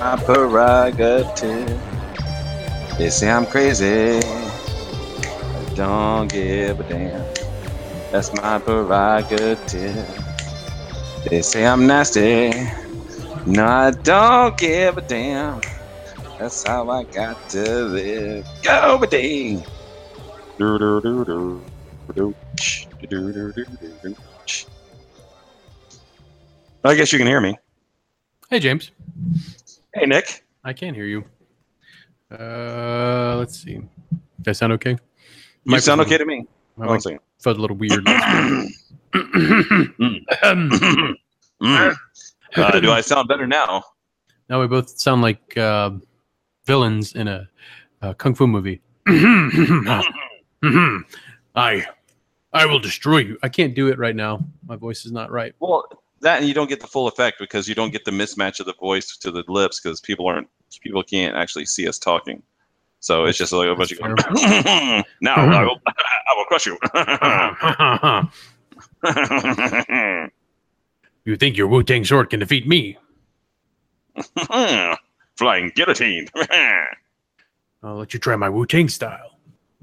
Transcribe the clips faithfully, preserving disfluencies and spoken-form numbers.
my prerogative. They say I'm crazy. I don't give a damn. That's my prerogative. They say I'm nasty. No, I don't give a damn. That's how I got to live. Go, ba-ding. Do do do do do do do do do. I guess you can hear me. Hey, James. Hey, Nick. I can't hear you. Uh, let's see. Does that sound okay? You Microphone. sound okay to me. My One mic second. felt a little weird. Mm. Uh, do I sound better now? Now we both sound like uh, villains in a, a kung fu movie. I, I will destroy you. I can't do it right now. My voice is not right. Well, that and you don't get the full effect because you don't get the mismatch of the voice to the lips because people aren't people can't actually see us talking. So it's just like a bunch of going, now I will, I will crush you. You think your Wu-Tang sword can defeat me? Flying guillotine. I'll let you try my Wu-Tang style.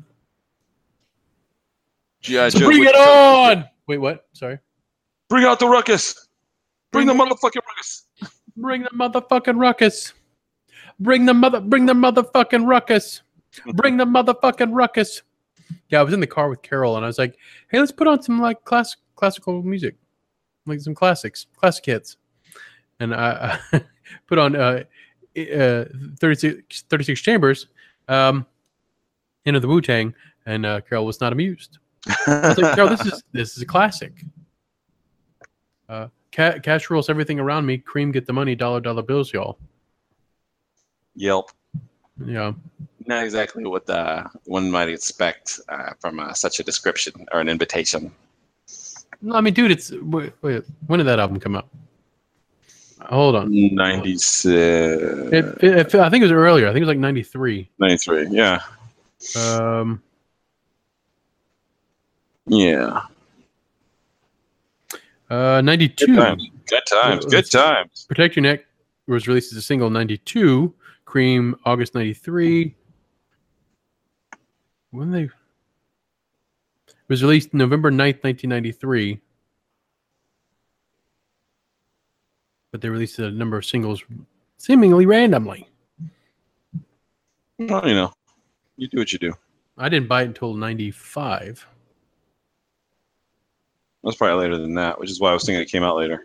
G I. So Joe, bring it on! Wait, what? Sorry. Bring out the ruckus. Bring, Bring the motherfucking ruckus. Bring the motherfucking ruckus. Bring the mother. Bring the motherfucking ruckus. Bring the motherfucking ruckus. Yeah, I was in the car with Carol, and I was like, "Hey, let's put on some like class classical music, like some classics, classic hits." And I, I put on uh, uh, thirty-six, thirty-six Chambers, um, into the Wu-Tang, and uh, Carol was not amused. I was like, "Carol, this is this is a classic." Uh, ca- cash rules everything around me. Cream, get the money. Dollar, dollar bills, y'all. Yelp. Yeah. Not exactly what the, one might expect uh, from uh, such a description or an invitation. No, I mean, dude, it's wait, wait. When did that album come out? Hold on. ninety-six. It, it, it, I think it was earlier. I think it was like ninety-three. ninety-three, yeah. Um. Yeah. Uh, ninety-two. Good times. Good times. Good times. Protect Your Neck was released as a single in ninety-two. Cream, August ninety-three. When they... It was released November ninth, nineteen ninety-three. But they released a number of singles seemingly randomly. Well, you know, you do what you do. I didn't buy it until ninety-five. That's probably later than that, which is why I was thinking it came out later.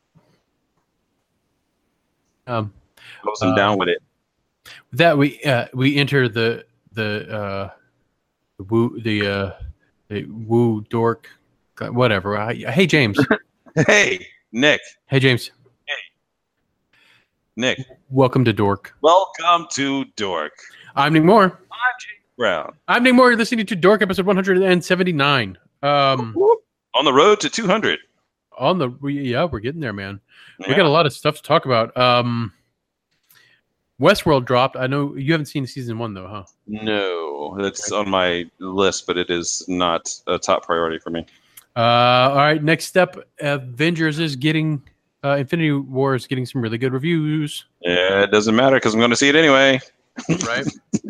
Um, I wasn't uh, down with it. That we uh, we enter the the uh, the woo the uh, the woo dork whatever. I, hey James. Hey Nick. Hey James. Hey Nick. Welcome to Dork. Welcome to Dork. I'm Nick Moore. I'm Jake Brown. I'm Nick Moore. You're listening to Dork, episode one hundred seventy-nine. Um, on the road to two hundred. On the we, yeah, we're getting there, man. Yeah. We got a lot of stuff to talk about. Um, Westworld dropped. I know you haven't seen season one though, huh? No, that's on my list, but it is not a top priority for me. Uh, all right, next step, Avengers is getting uh, Infinity War is getting some really good reviews. Yeah, it doesn't matter because I'm going to see it anyway. Right.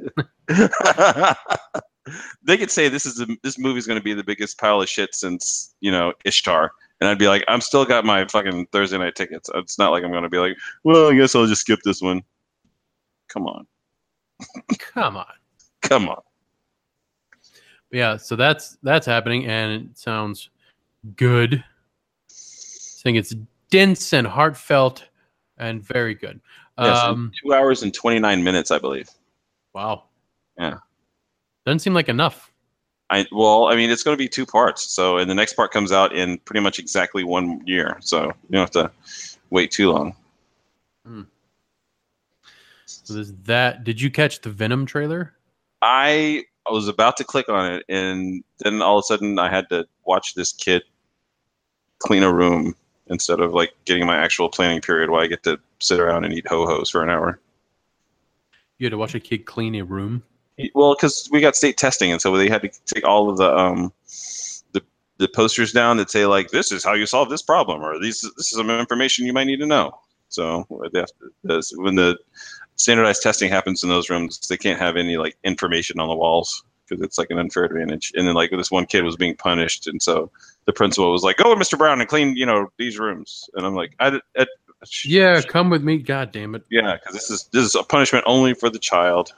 They could say this is a, this movie is going to be the biggest pile of shit since, you know, Ishtar. And I'd be like, I'm still got my fucking Thursday night tickets. It's not like I'm going to be like, well, I guess I'll just skip this one. Come on. Come on. Come on. Yeah, so that's that's happening, and it sounds good. Saying it's dense and heartfelt and very good. Yes, Um, two hours and twenty-nine minutes, I believe. Wow. Yeah. Doesn't seem like enough. I well, I mean, it's going to be two parts. So, and the next part comes out in pretty much exactly one year. So you don't have to wait too long. Hmm. So there's that. Did you catch the Venom trailer? I I was about to click on it, and then all of a sudden I had to watch this kid clean a room instead of like getting my actual planning period where I get to sit around and eat ho-hos for an hour. You had to watch a kid clean a room? Well, because we got state testing, and so they had to take all of the um the the posters down that say like, this is how you solve this problem, or these this is some information you might need to know. So they have to, this, when the standardized testing happens in those rooms, they can't have any like information on the walls because it's like an unfair advantage. And then like this one kid was being punished, and so the principal was like, "Go with Mister Brown and clean, you know, these rooms." And I'm like, "I, I yeah, come with me, God damn it." Yeah, because this is this is a punishment only for the child.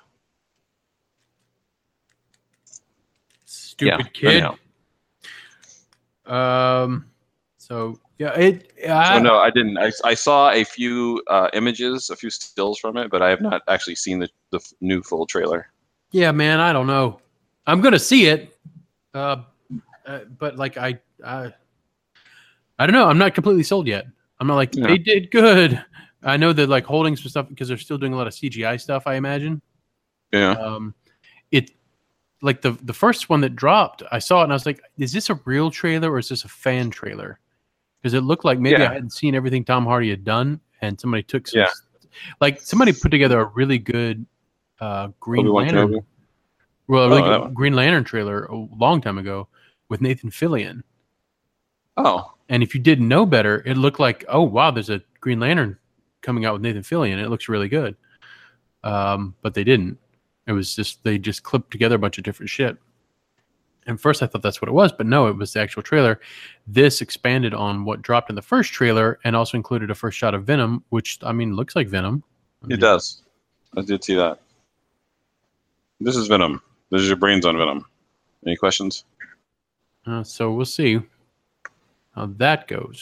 Stupid yeah, kid. Anyhow. Um. So yeah, it. I, so no, I didn't. I, I saw a few uh, images, a few stills from it, but I have not actually seen the the new full trailer. Yeah, man, I don't know. I'm gonna see it, uh, uh, but like I, I, I don't know. I'm not completely sold yet. I'm not like yeah. they did good. I know they're like holding some stuff because they're still doing a lot of C G I stuff. I imagine. Yeah. Um, it. Like the the first one that dropped, I saw it and I was like, "Is this a real trailer or is this a fan trailer?" Because it looked like maybe yeah. I hadn't seen everything Tom Hardy had done, and somebody took some, yeah. like somebody put together a really good uh, Green Obi-Wan Lantern, Kenobi? well, a really oh, good Green Lantern trailer a long time ago with Nathan Fillion. Oh, and if you didn't know better, it looked like, oh wow, there's a Green Lantern coming out with Nathan Fillion. It looks really good, um, but they didn't. It was just they just clipped together a bunch of different shit. And first I thought that's what it was, but no, it was the actual trailer. This expanded on what dropped in the first trailer and also included a first shot of Venom, which, I mean, looks like Venom. I mean, it does. I did see that. This is Venom. This is your brains on Venom. Any questions? Uh, so we'll see how that goes.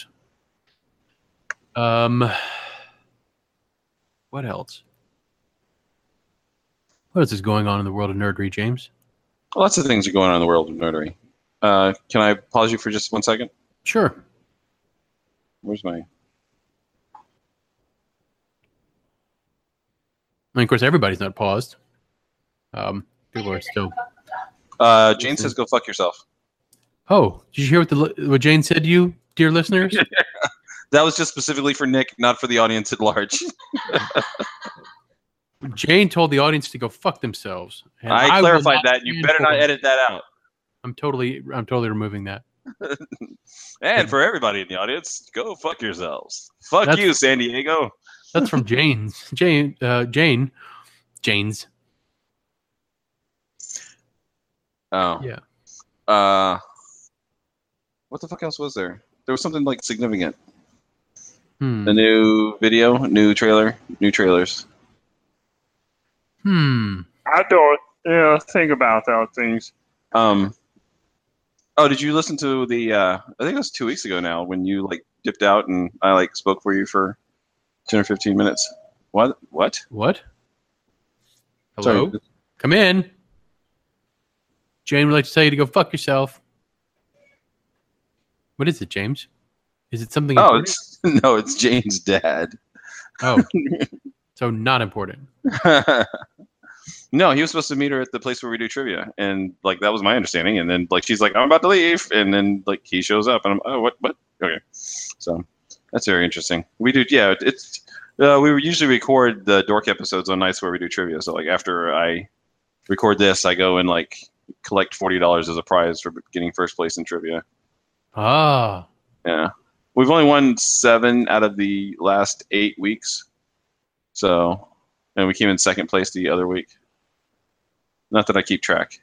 Um, what else? What else is going on in the world of nerdery, James? Lots of things are going on in the world of nerdery. Uh, can I pause you for just one second? Sure. Where's my... I mean, of course, everybody's not paused. Um, people are still... Uh, Jane says, "Go fuck yourself." Oh, did you hear what the what Jane said to you, dear listeners? That was just specifically for Nick, not for the audience at large. Jane told the audience to go fuck themselves. And I, I clarified that. You better not edit that out. I'm totally, I'm totally removing that. And for everybody in the audience, go fuck yourselves. Fuck that's, you, San Diego. That's from Jane's. Jane, uh, Jane, Jane's. Oh yeah. Uh, what the fuck else was there? There was something like significant. Hmm. A new video, new trailer, new trailers. Hmm. I don't. Yeah, think about those things. Um. Oh, did you listen to the? Uh, I think it was two weeks ago now when you like dipped out and I like spoke for you for ten or fifteen minutes. What? What? What? Hello. Sorry. Come in. Jane would like to tell you to go fuck yourself. What is it, James? Is it something? Oh, important? it's no, it's Jane's dad. Oh, so not important. No, he was supposed to meet her at the place where we do trivia, and like that was my understanding. And then like she's like, "I'm about to leave," and then like he shows up, and I'm, "Oh, what? What? Okay." So that's very interesting. We do, yeah. It's uh, we usually record the dork episodes on nights where we do trivia. So like after I record this, I go and like collect forty dollars as a prize for getting first place in trivia. Ah, yeah. We've only won seven out of the last eight weeks. So, and we came in second place the other week. Not that I keep track,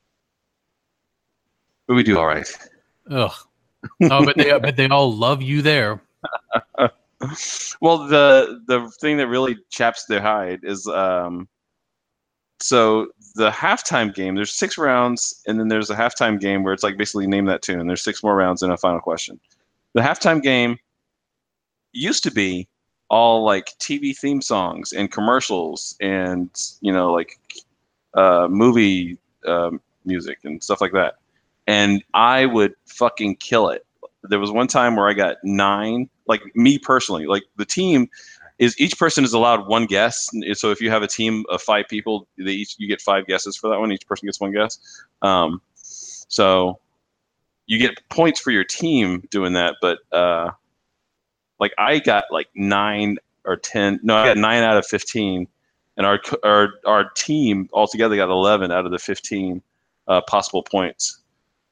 but we do all right. Ugh. Oh, but they but they all love you there. Well, the the thing that really chaps their hide is um. So the halftime game, there's six rounds, and then there's a halftime game where it's like basically name that tune. There's six more rounds and a final question. The halftime game used to be all like T V theme songs and commercials and, you know, like uh, movie um, music and stuff like that. And I would fucking kill it. There was one time where I got nine, like me personally, like the team is each person is allowed one guess. So if you have a team of five people, they each you get five guesses for that one. Each person gets one guess. Um, so you get points for your team doing that, but uh, like I got like nine or ten. No, I got nine out of fifteen, and our our our team altogether got eleven out of the fifteen uh, possible points.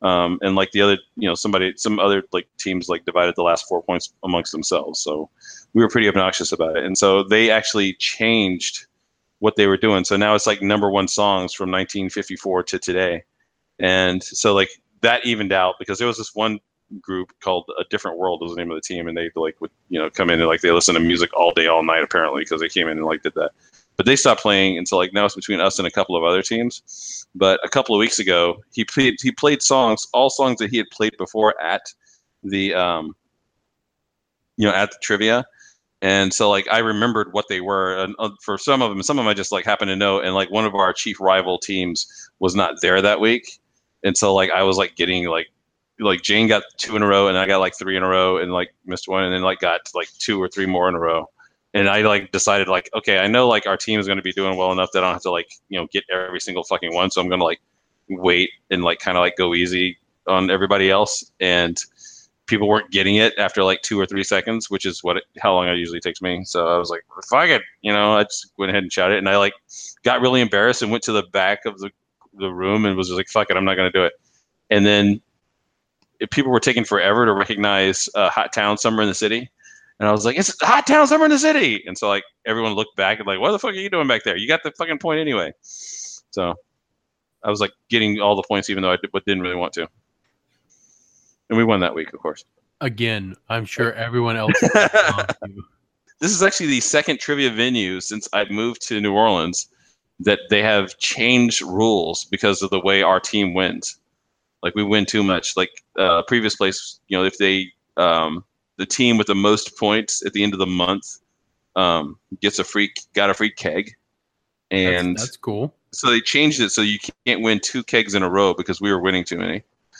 Um, and like the other, you know, somebody, some other like teams like divided the last four points amongst themselves. So we were pretty obnoxious about it. And so they actually changed what they were doing. So now it's like number one songs from nineteen fifty-four to today. And so like that evened out because there was this one group called A Different World was the name of the team. And they like would, you know, come in and like they listen to music all day, all night, apparently, because they came in and like did that. But they stopped playing until like now it's between us and a couple of other teams. But a couple of weeks ago, he played he played songs, all songs that he had played before at the um, you know, at the trivia. And so like I remembered what they were, and uh, for some of them, some of them I just like happened to know. And like one of our chief rival teams was not there that week, and so like I was like getting like like Jane got two in a row, and I got like three in a row, and like missed one, and then like got like two or three more in a row. And I like decided like, okay, I know like our team is going to be doing well enough that I don't have to like, you know, get every single fucking one. So I'm going to like wait and like kind of like go easy on everybody else. And people weren't getting it after like two or three seconds, which is what it, how long it usually takes me. So I was like, fuck it, you know, I just went ahead and shouted it. And I like got really embarrassed and went to the back of the, the room and was just like, fuck it, I'm not going to do it. And then if people were taking forever to recognize uh, Hot Town, Summer in the City. And I was like, it's Hot Town, Summer in the City. And so like everyone looked back and like, what the fuck are you doing back there? You got the fucking point anyway. So I was like getting all the points, even though I did, but didn't really want to. And we won that week, of course. Again, I'm sure everyone else. This is actually the second trivia venue since I moved to New Orleans that they have changed rules because of the way our team wins. Like we win too much. Like uh, previous place, you know, if they um, the team with the most points at the end of the month um, gets a free got a free keg, and that's, that's cool. So they changed it so you can't win two kegs in a row because we were winning too many.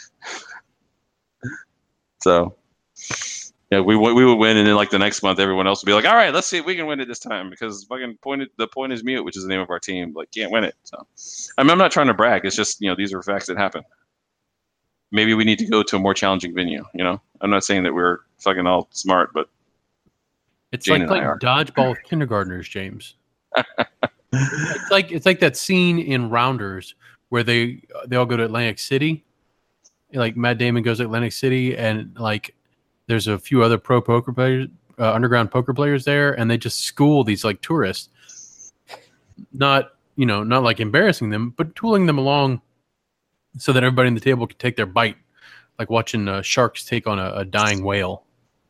So yeah, we we would win, and then like the next month, everyone else would be like, "All right, let's see if we can win it this time," because fucking point the point is mute, which is the name of our team. Like can't win it. So I mean, I'm not trying to brag. It's just you know these are facts that happen. Maybe we need to go to a more challenging venue. You know, I'm not saying that we're fucking all smart, but it's Jane like and like dodgeball with kindergartners, James. It's like it's like that scene in Rounders where they they all go to Atlantic City. Like Matt Damon goes to Atlantic City, and like there's a few other pro poker players, uh, underground poker players there, and they just school these like tourists. Not you know not like embarrassing them, but tooling them along. So that everybody in the table could take their bite, like watching uh, sharks take on a, a dying whale.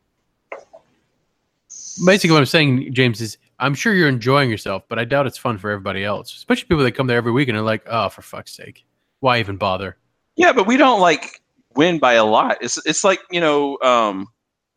Basically, what I'm saying, James, is I'm sure you're enjoying yourself, but I doubt it's fun for everybody else, especially people that come there every week and are like, oh, for fuck's sake, why even bother? Yeah, but we don't like win by a lot. It's it's like, you know, um,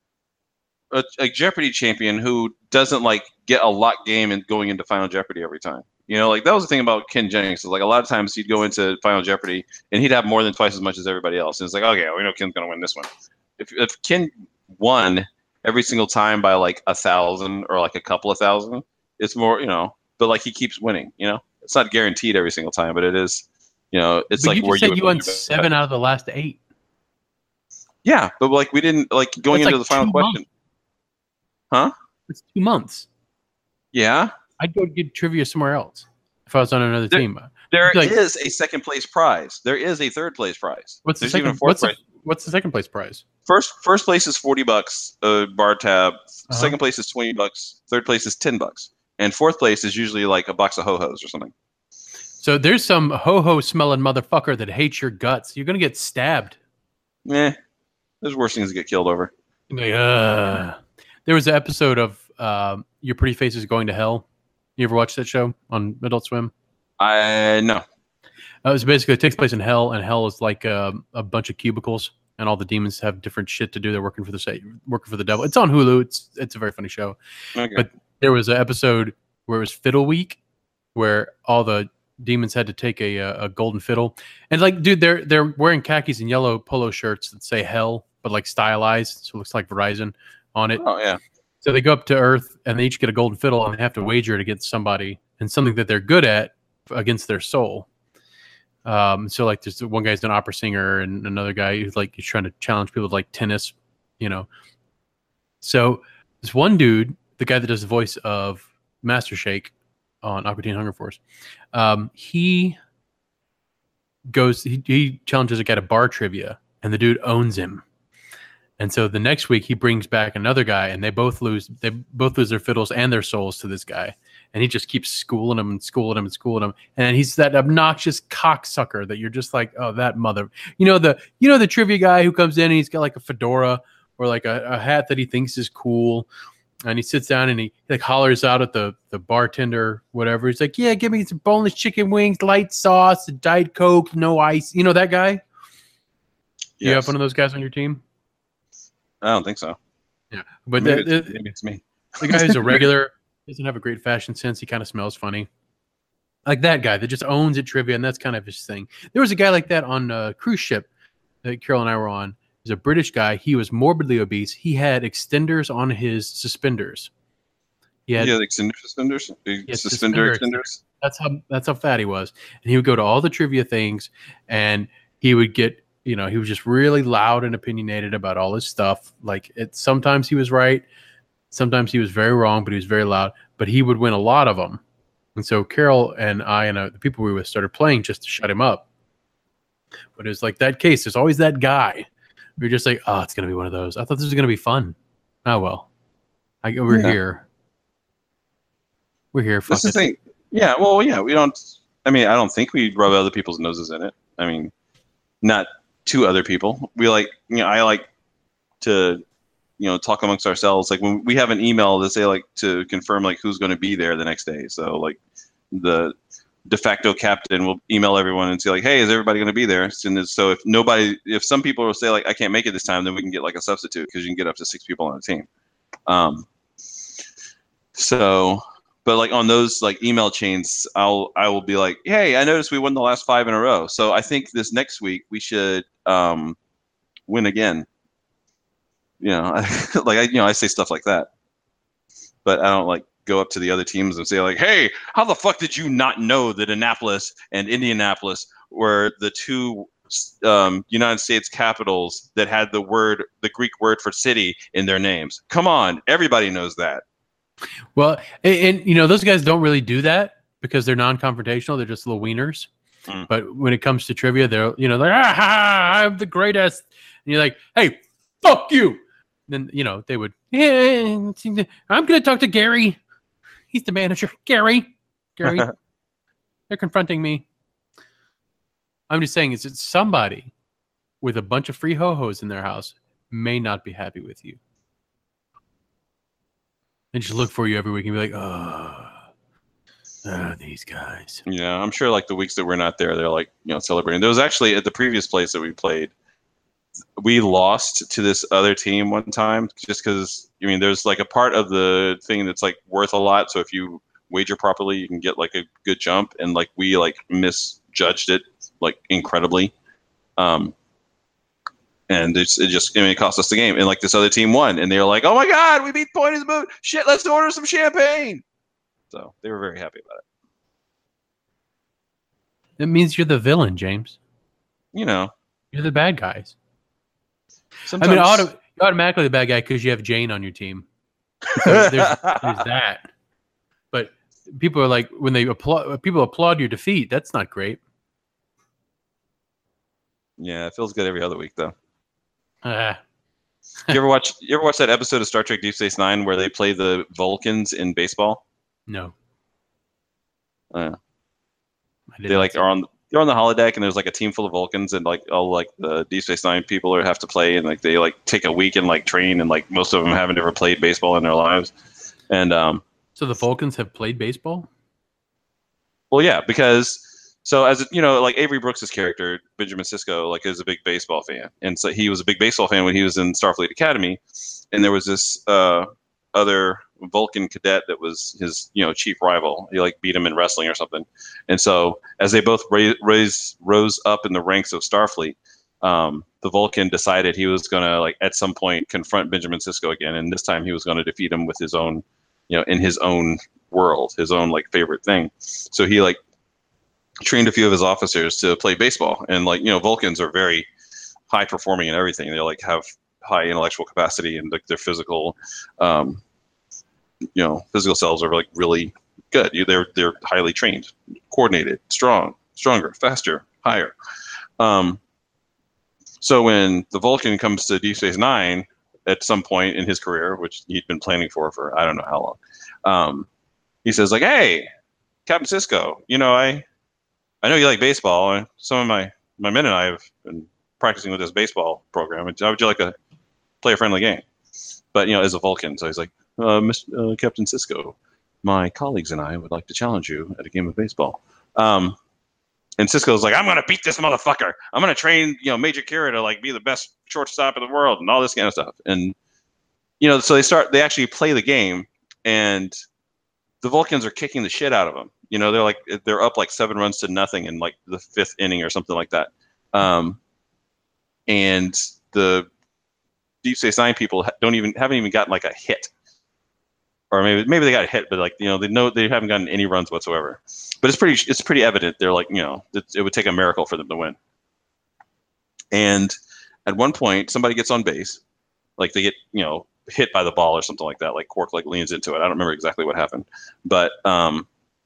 a, a Jeopardy champion who doesn't like get a lot game and going into Final Jeopardy every time. You know, like that was the thing about Ken Jennings. So, like a lot of times he'd go into Final Jeopardy and he'd have more than twice as much as everybody else. And it's like, okay, we know Ken's going to win this one. If if Ken won every single time by like a thousand or like a couple of thousand, it's more, you know, but like he keeps winning, you know, it's not guaranteed every single time, but it is, you know, it's but like you just where said you, you won seven out of the last eight. Yeah. But like we didn't like going That's into like the final question. Months. Huh? It's two months. Yeah. I'd go get trivia somewhere else if I was on another there, team. There like, is a second place prize. There is a third place prize. What's There's the second, even a fourth what's prize. The, what's the second place prize? First first place is forty bucks, a bar tab. Uh-huh. Second place is twenty bucks. Third place is ten bucks. And fourth place is usually like a box of ho-hos or something. So there's some ho-ho smelling motherfucker that hates your guts. You're going to get stabbed. Eh, there's worse things to get killed over. Like, uh, there was an episode of uh, Your Pretty Face is Going to Hell. You ever watch that show on Adult Swim? I no. Uh, it was basically, it takes place in hell, and hell is like a, a bunch of cubicles, and all the demons have different shit to do. They're working for the working for the devil. It's on Hulu. It's it's a very funny show. Okay. But there was an episode where it was Fiddle Week, where all the demons had to take a a golden fiddle, and like, dude, they're they're wearing khakis and yellow polo shirts that say hell, but like stylized, so it looks like Verizon on it. Oh yeah. So they go up to Earth and they each get a golden fiddle, and they have to wager it against somebody and something that they're good at against their soul. Um, so like there's one guy's an opera singer and another guy who's like he's trying to challenge people with like tennis, you know. So this one dude, the guy that does the voice of Master Shake on Aqua Teen Hunger Force, um, he goes. He, he challenges a guy to bar trivia, and the dude owns him. And so the next week he brings back another guy, and they both lose. They both lose their fiddles and their souls to this guy, and he just keeps schooling him and schooling him and schooling him. And he's that obnoxious cocksucker that you're just like, oh, that mother. You know the you know the trivia guy who comes in and he's got like a fedora or like a, a hat that he thinks is cool. And he sits down and he like hollers out at the, the bartender, whatever. He's like, yeah, give me some boneless chicken wings, light sauce, a Diet Coke, no ice. You know that guy? Yes. You have one of those guys on your team? I don't think so. Yeah. But maybe, the, it's, the, maybe it's me. The guy who's a regular, doesn't have a great fashion sense. He kind of smells funny. Like that guy that just owns at trivia, and that's kind of his thing. There was a guy like that on a cruise ship that Carol and I were on. He's a British guy. He was morbidly obese. He had extenders on his suspenders. He had, he had extender suspenders? He had Suspender suspender extenders? That's how that's how fat he was. And he would go to all the trivia things, and he would get, you know, he was just really loud and opinionated about all his stuff. Like it, sometimes he was right, sometimes he was very wrong, but he was very loud. But he would win a lot of them. And so Carol and I and uh, the people we were with started playing just to shut him up. But it was like that case. There's always that guy. We're just like, oh, it's going to be one of those. I thought this was going to be fun. Oh, well. I, we're yeah. here. We're here. That's the thing. Yeah, well, yeah, we don't, I mean, I don't think we rub other people's noses in it. I mean, not to other people. We like, you know, I like to, you know, talk amongst ourselves. Like when we have an email that say like to confirm like who's going to be there the next day. So like the de facto captain will email everyone and say like, hey, is everybody going to be there? And so if nobody, if some people will say like, I can't make it this time, then we can get like a substitute because you can get up to six people on a team. Um, so, but like on those like email chains, I'll, I will be like, hey, I noticed we won the last five in a row. So I think this next week we should um, win again. You know, like I, you know, I say stuff like that, but I don't like go up to the other teams and say like, hey, how the fuck did you not know that Annapolis and Indianapolis were the two um, United States capitals that had the word, the Greek word for city in their names? Come on, everybody knows that. Well, and, and you know, those guys don't really do that because they're non-confrontational. They're just little wieners. Mm. But when it comes to trivia, they're, you know, they're, ah, ha, I'm the greatest. And you're like, hey, fuck you. And then, you know, they would, yeah, I'm going to talk to Gary. He's the manager. Gary. Gary. They're confronting me. I'm just saying, is it somebody with a bunch of free ho-hos in their house may not be happy with you. And just look for you every week and be like, oh, oh, these guys. Yeah, I'm sure like the weeks that we're not there, they're like, you know, celebrating. There was actually at the previous place that we played, we lost to this other team one time just because, I mean, there's like a part of the thing that's like worth a lot. So if you wager properly, you can get like a good jump. And like we like misjudged it like incredibly. Um, and it's, it just, I mean, it cost us the game. And like this other team won. And they were like, oh my God, we beat Point of the Boot. Shit, let's order some champagne. So they were very happy about it. It means you're the villain, James. You know. You're the bad guys. Sometimes, I mean, auto, you're automatically the bad guy because you have Jane on your team. So there's, there's that. But people are like, when they applaud, people applaud your defeat. That's not great. Yeah, it feels good every other week, though. Uh, you ever watch? You ever watch that episode of Star Trek Deep Space Nine where they play the Vulcans in baseball? No. Uh, they like are on. They're on the holodeck, and there's like a team full of Vulcans, and like all like the Deep Space Nine people are have to play, and like they like take a week and like train, and like most of them haven't ever played baseball in their lives, and um. So the Vulcans have played baseball? Well, yeah, because so as you know, like Avery Brooks's character Benjamin Sisko, like is a big baseball fan, and so he was a big baseball fan when he was in Starfleet Academy, and there was this uh, other Vulcan cadet that was his, you know, chief rival. He like beat him in wrestling or something. And so as they both ra- raise, rose up in the ranks of Starfleet, um, the Vulcan decided he was going to like at some point confront Benjamin Sisko again. And this time he was going to defeat him with his own, you know, in his own world, his own like favorite thing. So he like trained a few of his officers to play baseball. And like, you know, Vulcans are very high performing and everything. They like have high intellectual capacity and like their physical, um, you know, physical selves are like really good. You, they're they're highly trained, coordinated, strong, stronger, faster, higher. Um, so when the Vulcan comes to Deep Space Nine at some point in his career, which he'd been planning for for I don't know how long, um, he says like, "Hey, Captain Sisko, you know I I know you like baseball, and some of my my men and I have been practicing with this baseball program. How would you like to play a friendly game?" But you know, as a Vulcan, so he's like, uh, Mister Uh, Captain Sisko, my colleagues and I would like to challenge you at a game of baseball. Um, and Sisko's like, I'm gonna beat this motherfucker. I'm gonna train, you know, Major Kira to like be the best shortstop in the world and all this kind of stuff. And you know, so they start, they actually play the game, and the Vulcans are kicking the shit out of them. You know, they're like they're up like seven runs to nothing in like the fifth inning or something like that. Um, and the Deep Space Nine people don't even haven't even gotten like a hit, or maybe maybe they got a hit, but like you know they know they haven't gotten any runs whatsoever. But it's pretty it's pretty evident they're like you know it, it would take a miracle for them to win. And at one point, somebody gets on base, like they get you know hit by the ball or something like that. Like Quark like leans into it. I don't remember exactly what happened, but um,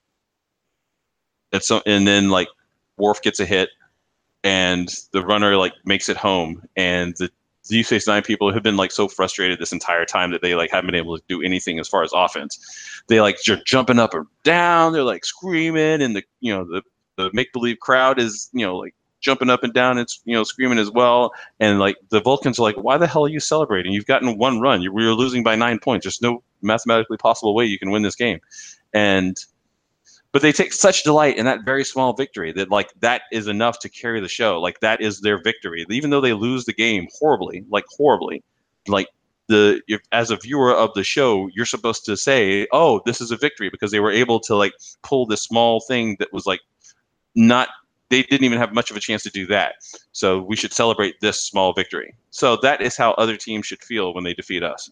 it's so and then like Worf gets a hit, and the runner like makes it home, and the Deep Space Nine people have been like so frustrated this entire time that they like haven't been able to do anything as far as offense. They like are jumping up or down. They're like screaming, and the you know the the make believe crowd is you know like jumping up and down and you know screaming as well. And like the Vulcans are like, why the hell are you celebrating? You've gotten one run. You're, you're losing by nine points. There's no mathematically possible way you can win this game. And but they take such delight in that very small victory that like that is enough to carry the show. Like that is their victory, even though they lose the game horribly, like horribly. Like the if, as a viewer of the show, you're supposed to say, "Oh, this is a victory," because they were able to like pull this small thing that was like not. They didn't even have much of a chance to do that. So we should celebrate this small victory. So that is how other teams should feel when they defeat us.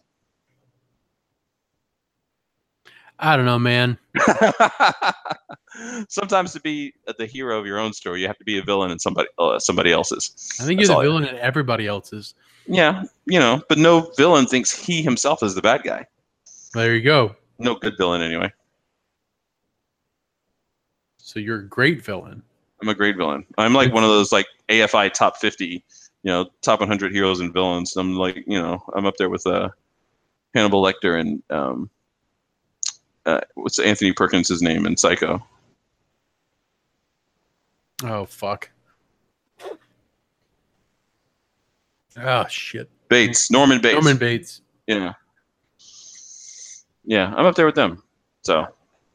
I don't know, man. Sometimes to be the hero of your own story, you have to be a villain in somebody uh, somebody else's. I think That's you're the all villain in everybody else's. Yeah, you know, but no villain thinks he himself is the bad guy. There you go. No good villain, anyway. So you're a great villain. I'm a great villain. I'm like one of those like A F I top fifty, you know, top one hundred heroes and villains. I'm like, you know, I'm up there with uh, Hannibal Lecter and um, uh, what's Anthony Perkins' name in Psycho? Oh, fuck. Oh, shit. Bates. Norman Bates. Norman Bates. Yeah. Yeah, I'm up there with them. So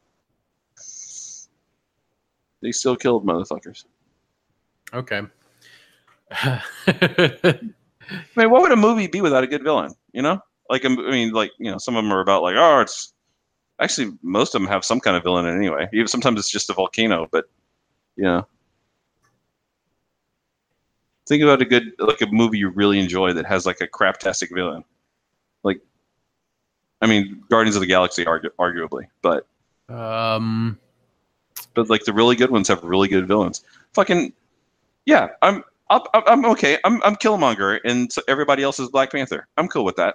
they still killed motherfuckers. Okay. I mean, what would a movie be without a good villain? You know, like I mean, like you know, some of them are about like, oh, it's actually most of them have some kind of villain in it anyway. Even sometimes it's just a volcano, but you know, think about a good like a movie you really enjoy that has like a craptastic villain. Like, I mean, Guardians of the Galaxy, argu- arguably, but Um, but like the really good ones have really good villains. Fucking yeah, I'm. I'll, I'm okay. I'm I'm Killmonger, and so everybody else is Black Panther. I'm cool with that.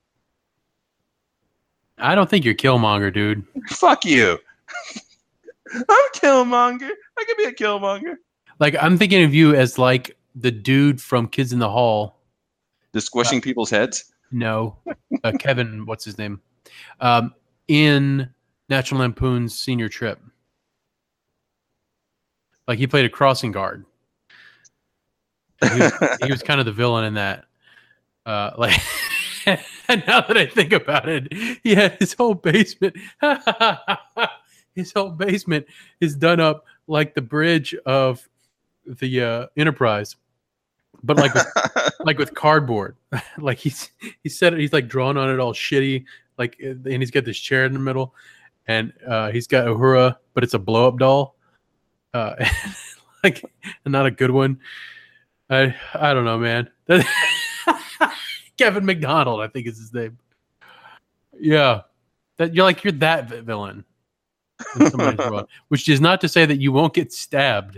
I don't think you're Killmonger, dude. Fuck you. I'm Killmonger. I could be a Killmonger. Like, I'm thinking of you as like the dude from Kids in the Hall. The squishing uh, people's heads? No. Uh, Kevin, what's his name? Um, in National Lampoon's Senior Trip. Like, he played a crossing guard. He was, he was kind of the villain in that. Uh, like, and now that I think about it, yeah, his whole basement, his whole basement is done up like the bridge of the uh, Enterprise, but like with, like with cardboard. Like he's he said it, he's like drawn on it all shitty, like, and he's got this chair in the middle, and uh, he's got Uhura, but it's a blow up doll, uh, like not a good one. I I don't know, man. Kevin McDonald, I think is his name. Yeah, that you're like you're that villain, in somebody's world, which is not to say that you won't get stabbed.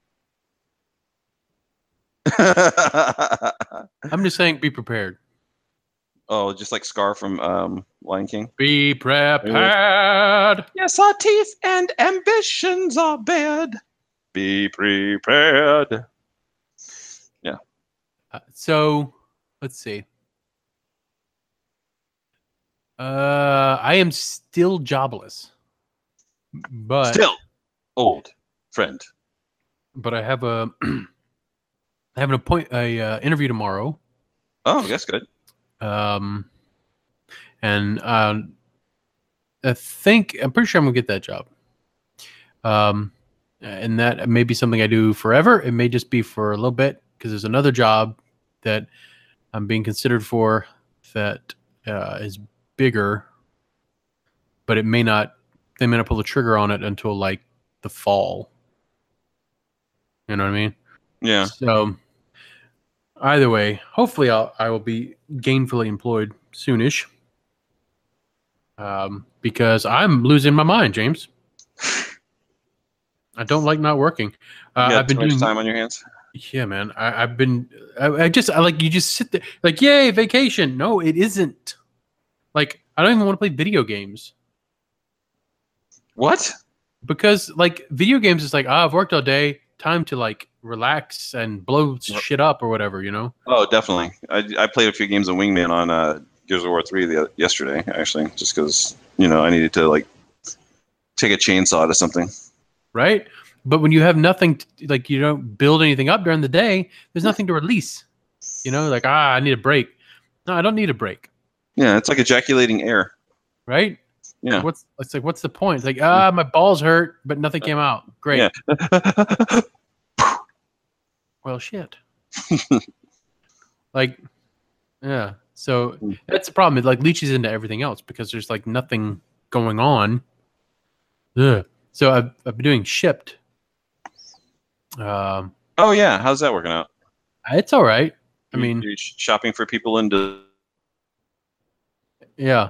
I'm just saying, be prepared. Oh, just like Scar from um, Lion King. Be prepared. Yes, our teeth and ambitions are bared. Be prepared. Yeah. Uh, so let's see. Uh, I am still jobless, but Still old friend. but I have a I have an appoint a uh, interview tomorrow. Oh, that's good. Um, and uh, I think I'm pretty sure I'm gonna get that job. Um, and that may be something I do forever. It may just be for a little bit because there's another job that I'm being considered for that uh, is bigger, but it may not. They may not pull the trigger on it until like the fall. You know what I mean? Yeah. So either way, hopefully I'll, I will be gainfully employed soonish. Um, because I'm losing my mind, James. I don't like not working. Uh, You got I've been too much doing time on your hands. Yeah, man. I, I've been. I, I just I like you. Just sit there, like, yay, vacation. No, it isn't. Like, I don't even want to play video games What? because, like, video games is like, ah, I've worked all day. Time to like relax and blow Yep. shit up or whatever, you know. Oh, definitely. I, I played a few games of Wingman on uh, Gears of War three the, yesterday, actually, just because you know I needed to like take a chainsaw to something. Right? But when you have nothing, to, like you don't build anything up during the day, there's nothing to release. You know, like ah, I need a break. No, I don't need a break. Yeah, it's like ejaculating air. Right? Yeah. What's it's like? What's the point? It's like ah, my balls hurt, but nothing came out. Great. Yeah. Well, shit. Like, yeah. So that's the problem. It like leaches into everything else because there's like nothing going on. Ugh. So I've I've been doing Shipped. Um, Oh yeah, how's that working out? it's all right. I You- mean, you sh- shopping for people into. yeah.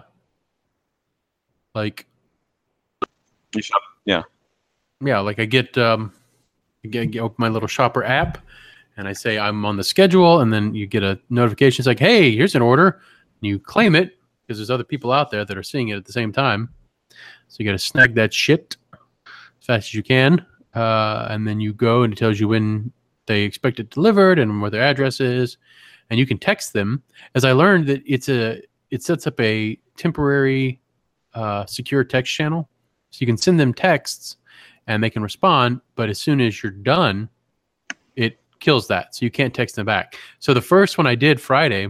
Like, You shop. Yeah. yeah, like I get um, I get, get open my little shopper app, and I say I'm on the schedule, and then you get a notification. It's like, hey, here's an order. And you claim it because there's other people out there that are seeing it at the same time. So you got to snag that shit as fast as you can, uh, and then you go and it tells you when they expect it delivered and where their address is, and you can text them. As I learned that it's a it sets up a temporary uh, secure text channel, so you can send them texts and they can respond. But as soon as you're done, it kills that, so you can't text them back. So the first one I did Friday,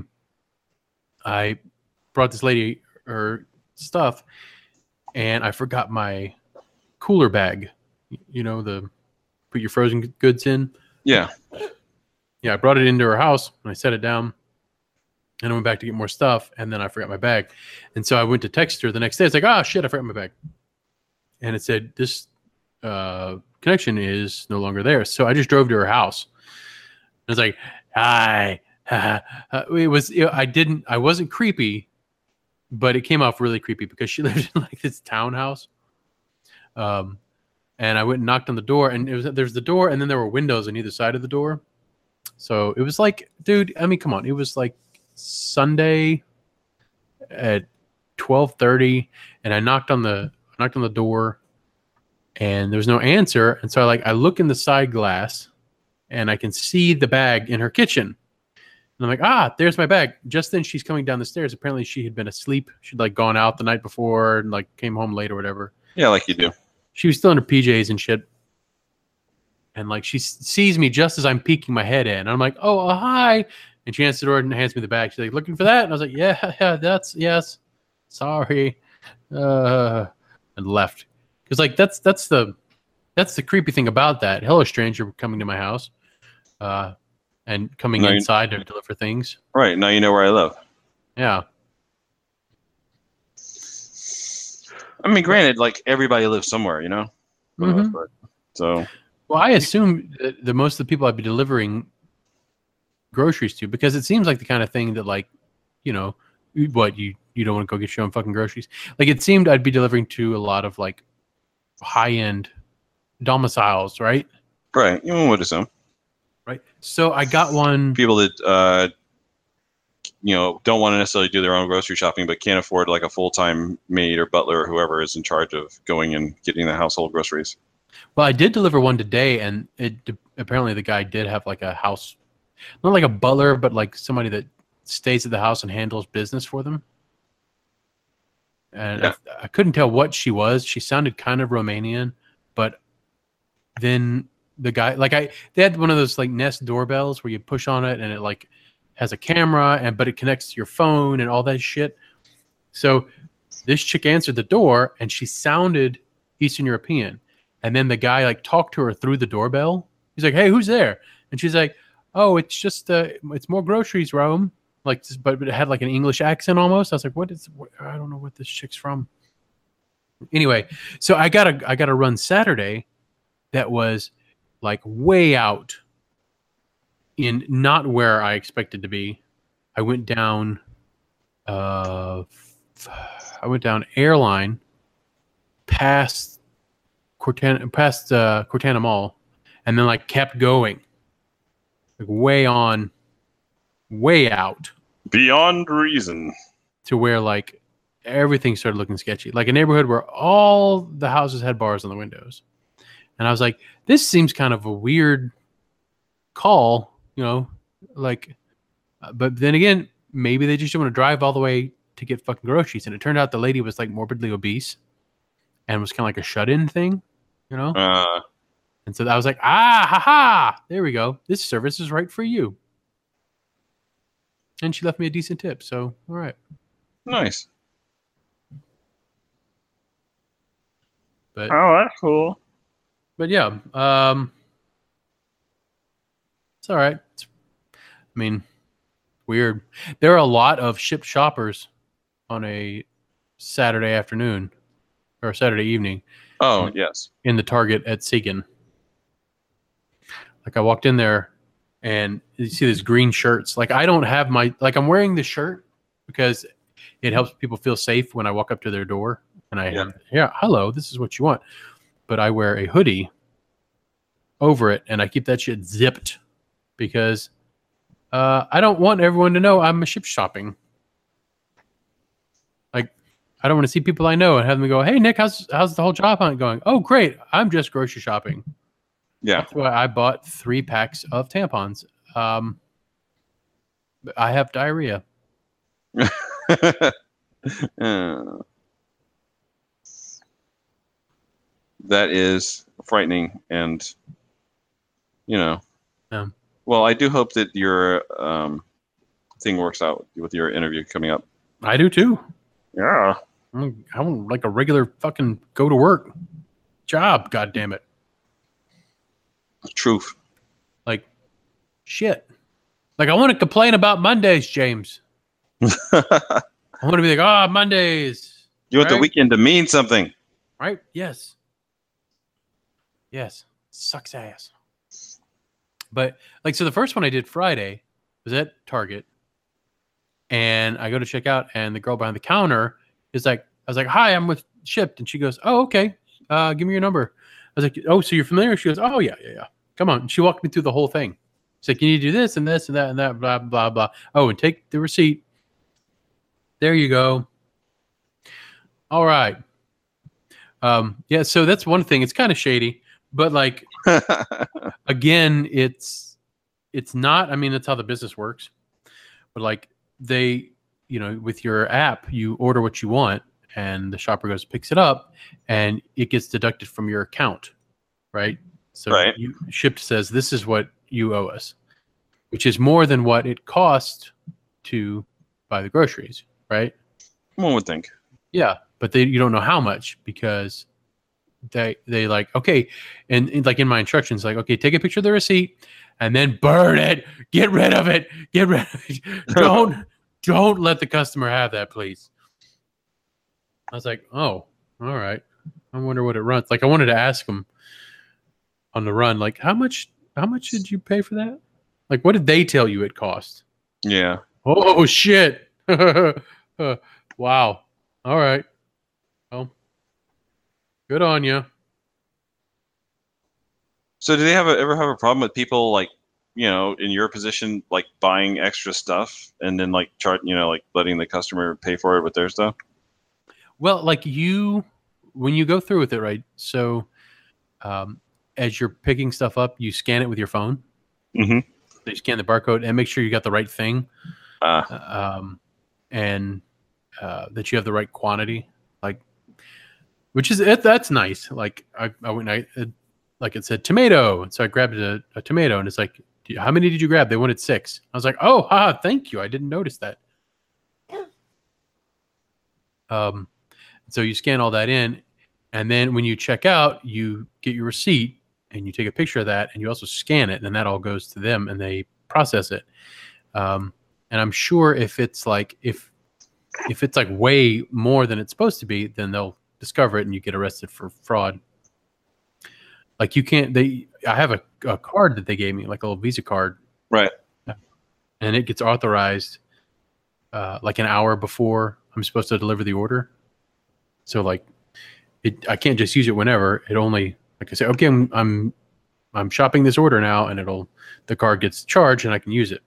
I brought this lady her stuff, and I forgot my cooler bag. You know, the put your frozen goods in. Yeah. Yeah, I brought it into her house and I set it down. And I went back to get more stuff, and then I forgot my bag. And so I went to text her the next day. It's like, oh shit, I forgot my bag. And it said this uh, connection is no longer there. So I just drove to her house. I was like, hi. It was. It, I didn't. I wasn't creepy, but it came off really creepy because she lived in like this townhouse. Um, and I went and knocked on the door, and it was there's the door, and then there were windows on either side of the door. So it was like, dude. I mean, come on. It was like Sunday at twelve thirty, and I knocked on the knocked on the door, and there was no answer. And so I like I look in the side glass, and I can see the bag in her kitchen. And I'm like, ah, there's my bag. Just then she's coming down the stairs. Apparently she had been asleep. She'd like gone out the night before and like came home late or whatever. Yeah, like you do. She was still in her P Js and shit. And like she s- sees me just as I'm peeking my head in. And I'm like, oh, uh, hi. And she answers the door and hands me the bag. She's like, looking for that? And I was like, yeah, yeah, that's, yes. Sorry. Uh, and left. Because like that's that's the that's the creepy thing about that. Hello, stranger coming to my house. Uh, and coming No, you- inside to deliver things. Right, now you know where I live. Yeah. I mean, granted, like everybody lives somewhere, you know. For the most Mhm. part. So Well, I assume that the most of the people I'd be delivering groceries to, because it seems like the kind of thing that, like, you know, you- what you you don't want to go get your own fucking groceries. Like, it seemed I'd be delivering to a lot of like high end domiciles, right? right, you would assume Right. So I got one. people that uh, you know don't want to necessarily do their own grocery shopping, but can't afford like a full time maid or butler or whoever is in charge of going and getting the household groceries. Well, I did deliver one today, and it apparently the guy did have like a house, not like a butler, but like somebody that stays at the house and handles business for them. And Yeah. I, I couldn't tell what she was. She sounded kind of Romanian, but then the guy, like I, they had one of those like Nest doorbells where you push on it and it like has a camera and but it connects to your phone and all that shit. So this chick answered the door and she sounded Eastern European. And then the guy like talked to her through the doorbell. He's like, "Hey, who's there?" And she's like, "Oh, it's just uh, it's more groceries, Rome." Like, but it had like an English accent almost. I was like, "What is? What, I don't know what this chick's from." Anyway, so I got a I got a run Saturday that was like way out in not where I expected to be. I went down. Uh, I went down Airline past Cortana, past uh, Cortana Mall, and then like kept going, like way on, way out Beyond reason. to where like everything started looking sketchy, like a neighborhood where all the houses had bars on the windows, and I was like, this seems kind of a weird call, you know, like, uh, but then again, maybe they just don't want to drive all the way to get fucking groceries, and it turned out the lady was like morbidly obese, and was kind of like a shut-in thing. You know, Uh, and so I was like, ah, ha, ha, there we go. This service is right for you. And she left me a decent tip. So, all right. nice. But, Oh, that's cool. but yeah, um, it's all right. It's, I mean, weird. There are a lot of shipped shoppers on a Saturday afternoon or Saturday evening. Oh, yes. In the Target at Siegen. Like I walked in there and you see these green shirts. Like I don't have my, like I'm wearing the shirt because it helps people feel safe when I walk up to their door and I Yeah. have, yeah, hello, this is what you want. But I wear a hoodie over it and I keep that shit zipped because uh, I don't want everyone to know I'm a ship shopping. Like, I don't want to see people I know and have them go, "Hey, Nick, how's how's the whole job hunt going?" "Oh, great. I'm just grocery shopping." Yeah. That's why I bought three packs of tampons. Um, I have diarrhea. Uh, that is frightening, and you know. Yeah. Well, I do hope that your um, thing works out with your interview coming up. I do too. Yeah. I'm, I want like a regular fucking go to work job. God damn it. Truth. Like, shit. Like, I want to complain about Mondays, James. You I want to be like, "Oh, Mondays." want the Right? weekend to mean something. Right? Yes. Yes. Sucks ass. But like, so the first one I did Friday was at Target, and I go to check out, and the girl behind the counter is like, I was like, "Hi, I'm with Shipped," and she goes, "Oh, okay. Uh, give me your number." I was like, "Oh, so you're familiar?" She goes, "Oh, yeah, yeah, yeah. Come on." And she walked me through the whole thing. She's like, "You need to do this and this and that and that, blah, blah, blah. Oh, and take the receipt. There you go." All right. Um, yeah, so that's one thing. It's kind of shady, but like, again, it's it's not, I mean, that's how the business works. But like they, you know, with your app, you order what you want and the shopper goes, picks it up and it gets deducted from your account, right? So Right. you Shipped says, "This is what you owe us," which is more than what it cost to buy the groceries, right? One would think. Yeah, but they you don't know how much because they they like, okay, and, and like in my instructions, like, okay, take a picture of the receipt and then burn it, get rid of it, get rid of it. Don't don't let the customer have that, please. I was like, oh, all right. I wonder what it runs. Like I wanted to ask them on the run, like, how much how much did you pay for that? Like, what did they tell you it cost? Yeah. Oh shit. Wow. All right. Well, good on you. So do they have a, ever have a problem with people like, you know, in your position, like buying extra stuff and then like chart, you know, like letting the customer pay for it with their stuff? Well, like you, when you go through with it, right? So Um, as you're picking stuff up, you scan it with your phone. Mm-hmm. So you scan the barcode and make sure you got the right thing, Uh, um, and uh, that you have the right quantity. Like, which is it, that's nice. Like I, I went, I it, like it said tomato, and so I grabbed a, a tomato, and it's like, how many did you grab? They wanted six. I was like, oh, haha, thank you. I didn't notice that. Um, so you scan all that in, and then when you check out, you get your receipt and you take a picture of that, and you also scan it, and that all goes to them, and they process it. Um, and I'm sure if it's like if if it's like way more than it's supposed to be, then they'll discover it, and you get arrested for fraud. Like you can't. They I have a, a card that they gave me, like a little Visa card, Right. and it gets authorized uh, like an hour before I'm supposed to deliver the order. So like, it I can't just use it whenever. It only like I say, okay, I'm I'm I'm shopping this order now, and it'll the card gets charged, and I can use it.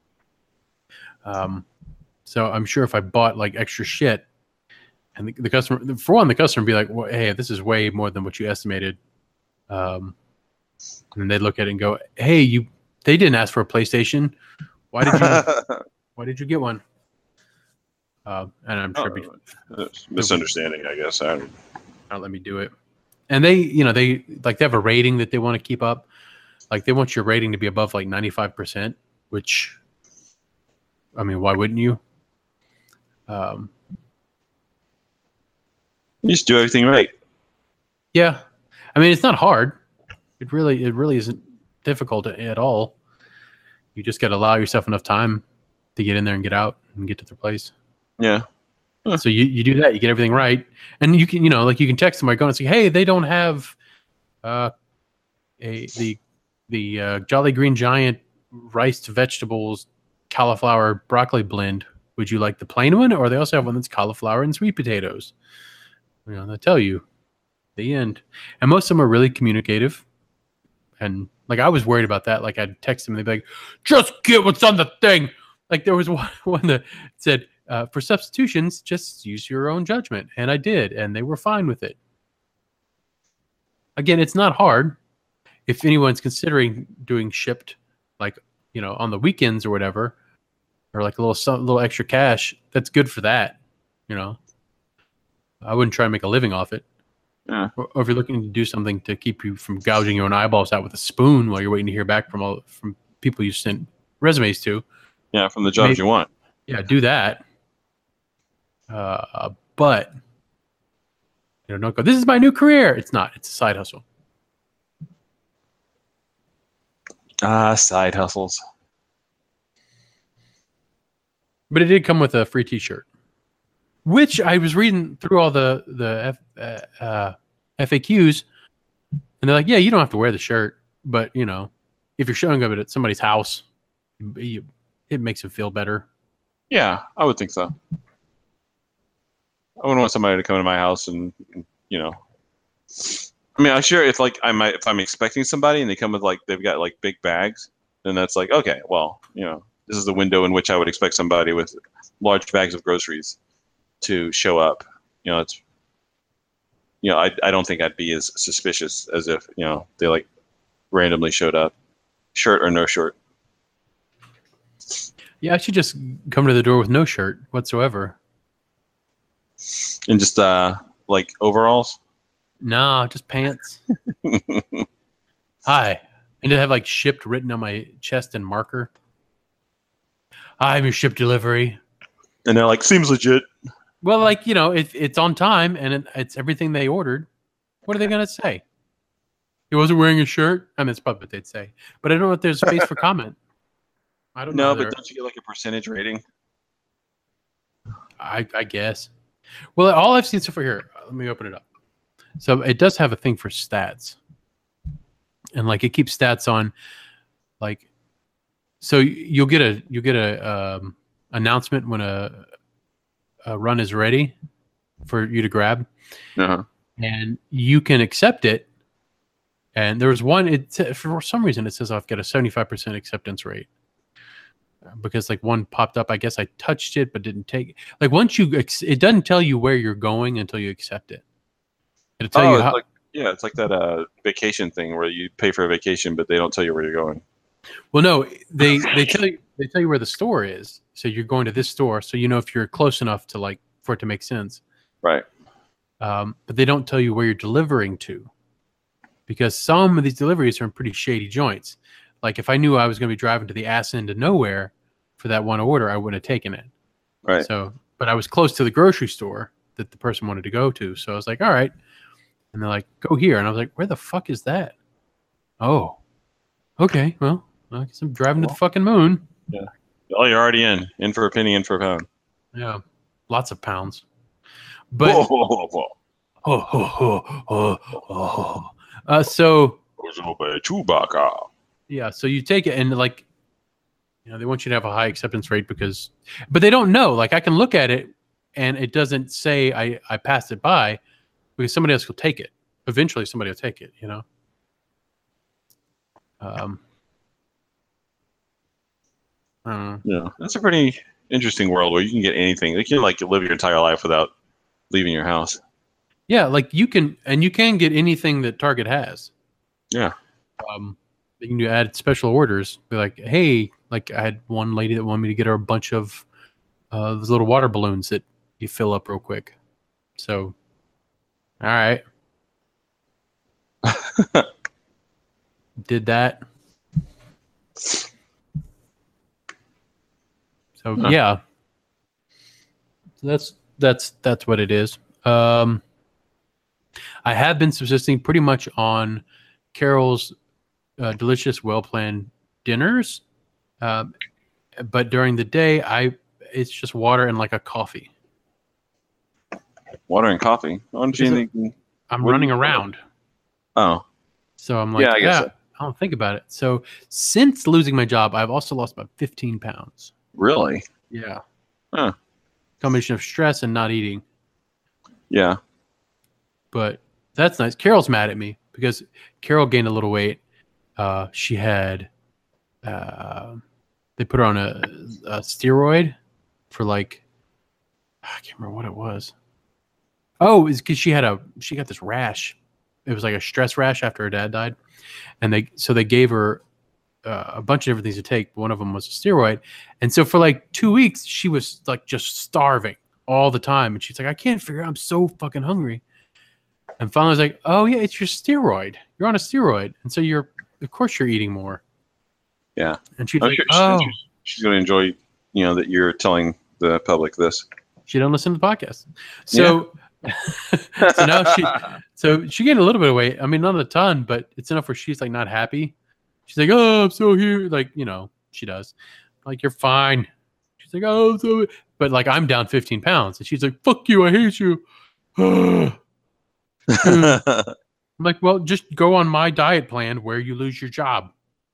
Um, so I'm sure if I bought like extra shit, and the, the customer, for one, the customer would be like, well, hey, this is way more than what you estimated. Um, and they'd look at it and go, hey, you they didn't ask for a PlayStation. Why did you why did you get one? Uh, and I'm sure oh, misunderstanding, I guess. I not let me do it. And they, you know, they like they have a rating that they want to keep up. Like they want your rating to be above like ninety-five percent, which, I mean, why wouldn't you? Um, You just do everything right. yeah, I mean, it's not hard. It really, it really isn't difficult at all. You just got to allow yourself enough time to get in there and get out and get to their place. Yeah. Huh. So you, you do that, you get everything right, and you can, you know, like you can text them, like go and say, hey, they don't have uh, a the the uh, Jolly Green Giant rice to vegetables cauliflower broccoli blend. Would you like the plain one, or they also have one that's cauliflower and sweet potatoes? You know, they'll tell you. The end. And most of them are really communicative. And like I was worried about that. Like I'd text them and they'd be like, just get what's on the thing. Like there was one, one that said, uh, for substitutions, just use your own judgment. And I did, and they were fine with it. Again, it's not hard. If anyone's considering doing shipped, like, you know, on the weekends or whatever, or like a little some, little extra cash, that's good for that. You know, I wouldn't try and make a living off it. Yeah. Or, or if you're looking to do something to keep you from gouging your own eyeballs out with a spoon while you're waiting to hear back from all from people you sent resumes to. Yeah, from the jobs Maybe, you want. Yeah, do that. Uh, but you know, don't go, this is my new career. It's not. It's a side hustle. Ah, side hustles. But it did come with a free T-shirt, which I was reading through all the the F, uh, uh, F A Qs, and they're like, "Yeah, you don't have to wear the shirt, but you know, if you're showing up at somebody's house, you, it makes them feel better." Yeah, I would think so. I wouldn't want somebody to come to my house and, you know. I mean, I'm sure if like I might if I'm expecting somebody and they come with like they've got like big bags, then that's like okay, well, you know, this is the window in which I would expect somebody with large bags of groceries to show up. You know, it's you know, I I don't think I'd be as suspicious as if, you know, they like randomly showed up, shirt or no shirt. Yeah, I should just come to the door with no shirt whatsoever. And just uh like overalls? No, just pants. Hi. And to have like shipped written on my chest in marker. I'm your ship delivery. And they're like, seems legit. Well, like, you know, it, it's on time and it, it's everything they ordered. What are they going to say? He wasn't wearing a shirt? I mean, it's probably what they'd say. But I don't know if there's space for comment. I don't No, know. but don't you get like a percentage rating? I, I guess. Well, all I've seen so far here, let me open it up. So it does have a thing for stats. And like it keeps stats on like, so you'll get a, you'll get a um, announcement when a, a run is ready for you to grab. Uh-huh. And you can accept it. And there was one, it for some reason it says I've got a seventy-five percent acceptance rate. Because like one popped up, I guess I touched it but didn't take it. Like once you, it doesn't tell you where you're going until you accept it. It'll tell oh, you how, like, Yeah, it's like that uh, vacation thing where you pay for a vacation, but they don't tell you where you're going. Well, no, they they tell you they tell you where the store is. So you're going to this store, so you know if you're close enough to like for it to make sense. Right. Um, but they don't tell you where you're delivering to, because some of these deliveries are in pretty shady joints. Like if I knew I was going to be driving to the ass end of nowhere for that one order, I wouldn't have taken it. Right. So, but I was close to the grocery store that the person wanted to go to, so I was like, all right. And they're like, go here, and I was like, where the fuck is that? Oh, okay. Well, I guess I'm driving to the fucking moon. Yeah. Oh, you're already in. In for a penny, in for a pound. Yeah, lots of pounds. But whoa, whoa, whoa, whoa. oh, oh, oh, oh, oh. Uh, so Goes over Chewbacca. yeah, so you take it and like, you know, they want you to have a high acceptance rate because, but they don't know. Like I can look at it and it doesn't say I I passed it by because somebody else will take it. Eventually, somebody will take it. You know. Um. I don't know. Yeah, that's a pretty interesting world where you can get anything. You can like live your entire life without leaving your house. Yeah, like you can, and you can get anything that Target has. Yeah. Um, you can do add special orders. Be like, hey, like I had one lady that wanted me to get her a bunch of uh, those little water balloons that you fill up real quick. So, all right, did that. So Huh. yeah, so that's that's that's what it is. Um, I have been subsisting pretty much on Carol's uh, delicious, well-planned dinners, um, but during the day, I it's just water and like a coffee. Water and coffee. Why don't you Is think? I'm What do running you- around, Oh, so I'm like, Yeah, I yeah, guess I, so. don't think about it. So since losing my job, I've also lost about fifteen pounds. really? Yeah, Huh. combination of stress and not eating. Yeah. But that's nice. Carol's mad at me because Carol gained a little weight. Uh, she had, uh, they put her on a, a steroid for like, I can't remember what it was. Oh, it's because she had a, she got this rash. It was like a stress rash after her dad died. And they, so they gave her uh, a bunch of different things to take. One of them was a steroid. And so for like two weeks, she was like just starving all the time. And she's like, I can't figure out, I'm so fucking hungry. And finally, I was like, "Oh yeah, it's your steroid. You're on a steroid, and so you're, of course, you're eating more." Yeah. And she's I'm like, sure "Oh, she's, she's going to enjoy, you know, that you're telling the public this. she don't listen to the podcast." So, so now she, so she gained a little bit of weight. I mean, not a ton, but it's enough where she's like not happy. She's like, "Oh, I'm so here," like you know, she does. Like you're fine. She's like, "Oh, I'm so," but like I'm down fifteen pounds, and she's like, "Fuck you, I hate you." I'm like, well, just go on my diet plan where you lose your job.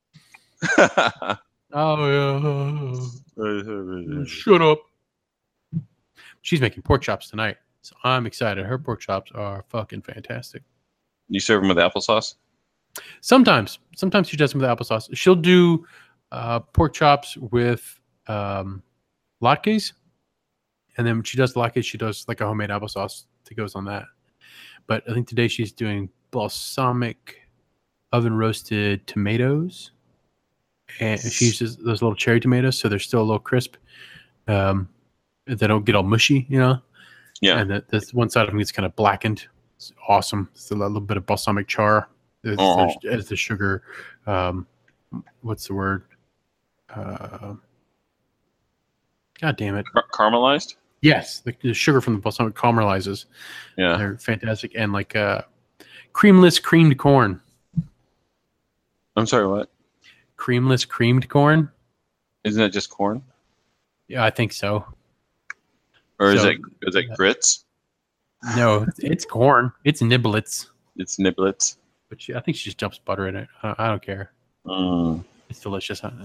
Oh yeah. Shut up. She's making pork chops tonight, so I'm excited. Her pork chops are fucking fantastic. You serve them with applesauce? Sometimes, sometimes she does them with applesauce. She'll do uh, pork chops with um, latkes, and then when she does latkes, she does like a homemade applesauce that goes on that. But I think today she's doing balsamic oven roasted tomatoes, and she uses those little cherry tomatoes, so they're still a little crisp. Um, they don't get all mushy, you know. Yeah. And that this one side of them gets kind of blackened. It's awesome. It's a little bit of balsamic char as, Oh. as the sugar. Um, what's the word? Uh, God damn it! Car- caramelized? Yes, the, the sugar from the balsamic caramelizes. Yeah. They're fantastic, and like uh, creamless creamed corn. I'm sorry, what? Creamless creamed corn. Isn't it just corn? Yeah, I think so. Or is So- it is it grits? No, it's, it's corn. It's niblets. It's niblets. But she, I think she just dumps butter in it. I, I don't care. Mm. It's delicious. Huh?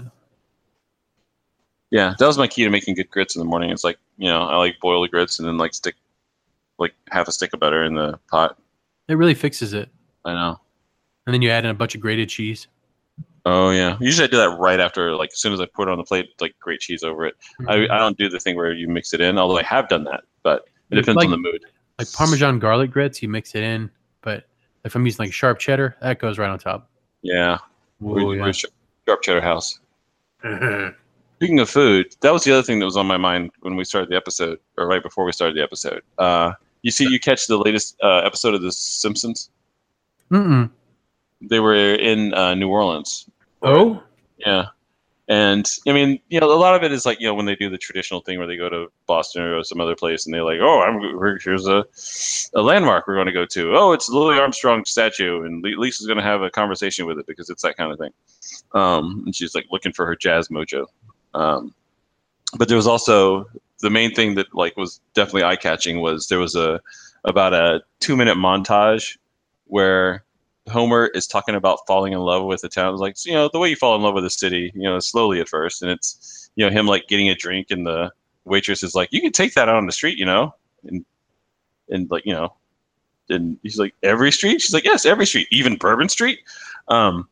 Yeah, that was my key to making good grits in the morning. It's like, you know, I like boil the grits and then like stick like half a stick of butter in the pot. It really fixes it. I know. And then you add in a bunch of grated cheese. Oh yeah. Usually I do that right after, like as soon as I put it on the plate, like grate cheese over it. I, I don't do the thing where you mix it in, although I have done that, but it depends Like- on the mood. Like Parmesan garlic grits, you mix it in, but If I'm using like sharp cheddar, that goes right on top. Yeah. Ooh, We're, yeah. we're Sharp Cheddar House. Speaking of food, that was the other thing that was on my mind when we started the episode, or right before we started the episode. Uh, you see, you catch the latest uh, episode of The Simpsons? Mm-mm. They were in uh, New Orleans. Oh? Yeah. And, I mean, you know, a lot of it is like, you know, when they do the traditional thing where they go to Boston or some other place and they're like, oh, I'm, here's a, a landmark we're going to go to. Oh, it's Louis Armstrong statue. And Lisa's going to have a conversation with it because it's that kind of thing. Um, and she's like looking for her jazz mojo. Um, but there was also the main thing that like was definitely eye catching was there was a about a two minute montage where Homer is talking about falling in love with the town. It's like, you know, the way you fall in love with a city, you know, slowly at first. And it's, you know, him like getting a drink and the waitress is like, you can take that out on the street, you know? And, and like, you know, and he's like, every street? She's like, yes, every street, even Bourbon Street. Um,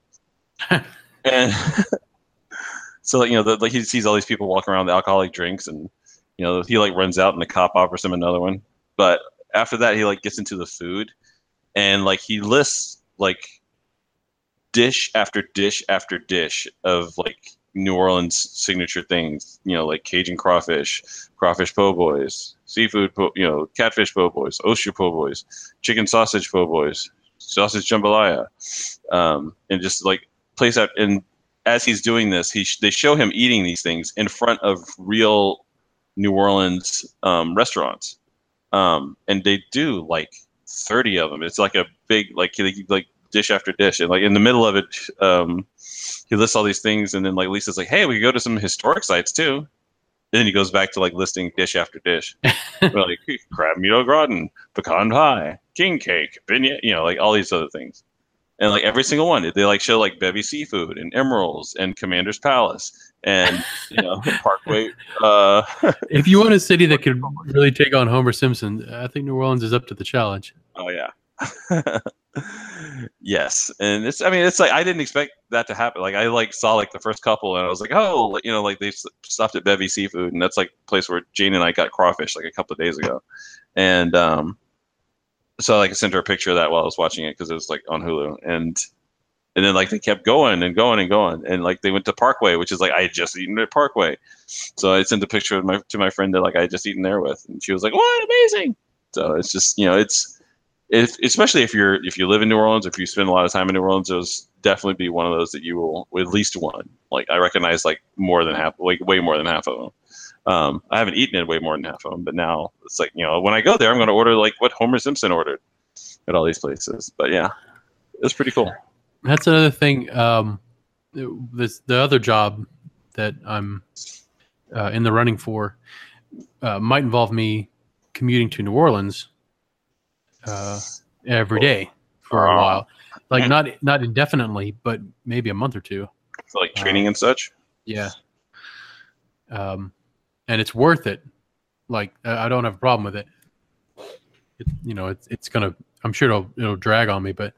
and so, like, you know, the, like he sees all these people walking around with alcoholic drinks and, you know, he like runs out and the cop offers him another one. But after that, he like gets into the food and like he lists like dish after dish after dish of like New Orleans signature things, you know, like Cajun crawfish, crawfish po' boys, seafood, po- you know, catfish po' boys, oyster po' boys, chicken sausage po' boys, sausage jambalaya, um, and just like place out. And as he's doing this, he sh- they show him eating these things in front of real New Orleans um, restaurants, um, and they do like thirty of them. It's like a big like like dish after dish, and like in the middle of it, um, he lists all these things, and then like Lisa's like, "Hey, we could go to some historic sites too." And then he goes back to like listing dish after dish, We're like crab meat au gratin, pecan pie, king cake, beignet, you know, like all these other things, and like every single one, they like show like Bevy Seafood and Emeralds and Commander's Palace and you know Parkway. Uh, If you want a city that could really take on Homer Simpson, I think New Orleans is up to the challenge. oh yeah. Yes, and it's I mean it's like I didn't expect that to happen. Like I like saw like the first couple and I was like, oh, like, you know, like they stopped at Bevy Seafood, and that's like a place where Jane and I got crawfish like a couple of days ago, and um so like I sent her a picture of that while I was watching it because it was like on Hulu, and and then like they kept going and going and going, and like they went to Parkway, which is like I had just eaten at Parkway, so I sent a picture of my to my friend that like I had just eaten there with, and she was like, what, amazing. So it's just, you know, it's If, especially if you're if you live in New Orleans, if you spend a lot of time in New Orleans, it'll definitely be one of those that you will at least one. Like I recognize like more than half, like way more than half of them. Um, I haven't eaten it way more than half of them, but now it's like, you know, when I go there, I'm going to order like what Homer Simpson ordered at all these places. But yeah, it's pretty cool. That's another thing. Um, this the other job that I'm uh, in the running for uh, might involve me commuting to New Orleans uh, every day for a while, like not not indefinitely, but maybe a month or two. So like training um, and such. Yeah. Um, and it's worth it. Like I I don't have a problem with it. It you know, it's it's gonna. I'm sure it'll it'll drag on me, but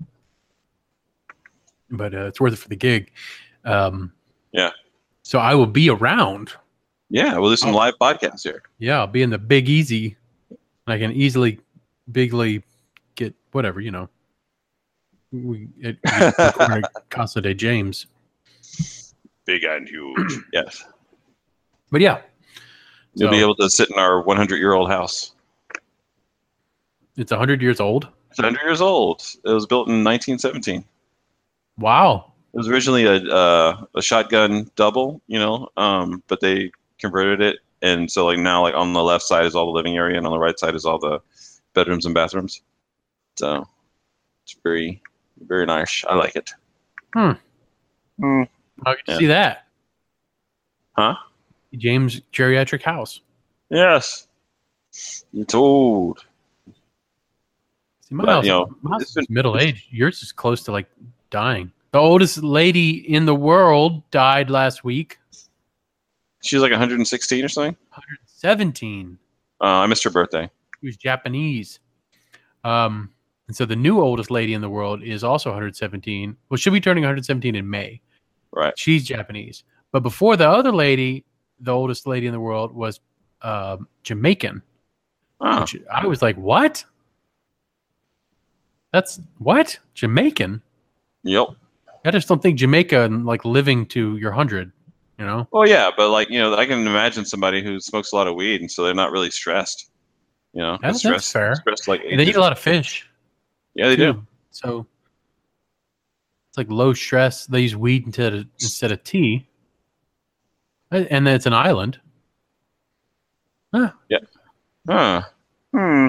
but uh, it's worth it for the gig. Um, yeah. So I will be around. Yeah, we'll do some live podcasts here. Yeah, I'll be in the Big Easy. And I can easily, bigly get whatever, you know. We at, at Casa de James. Big and huge. Yes. But yeah. You'll so, be able to sit in our hundred-year-old house. It's one hundred years old? It's one hundred years old. It was built in nineteen seventeen. Wow. It was originally a uh, a shotgun double, you know, um, but they converted it, and so like now, like on the left side is all the living area, and on the right side is all the bedrooms and bathrooms. So it's very, very nice. I like it. Hmm. Hmm. How could you Yeah. see that? Huh? James Geriatric House. Yes. It's old. See, my But, house, you know, my house it's is been- middle aged. Yours is close to like dying. The oldest lady in the world died last week. She was like one hundred sixteen or something. one hundred seventeen. Uh, I missed her birthday. She was Japanese. Um, and so the new oldest lady in the world is also one hundred seventeen. Well, she'll be turning one hundred seventeen in May. Right. She's Japanese. But before the other lady, the oldest lady in the world was um Jamaican. Oh, Which I was like, what? That's what? Jamaican? Yep. I just don't think Jamaica and like living to your hundred, you know? Well, yeah, but like you know, I can imagine somebody who smokes a lot of weed, and so they're not really stressed. You know, That's, stress, that's fair. Stressed like And they eat a lot of fish. Yeah, they too. do. So it's like low stress. They use weed instead of, instead of tea. And then it's an island. Huh. Yeah. Huh. Hmm.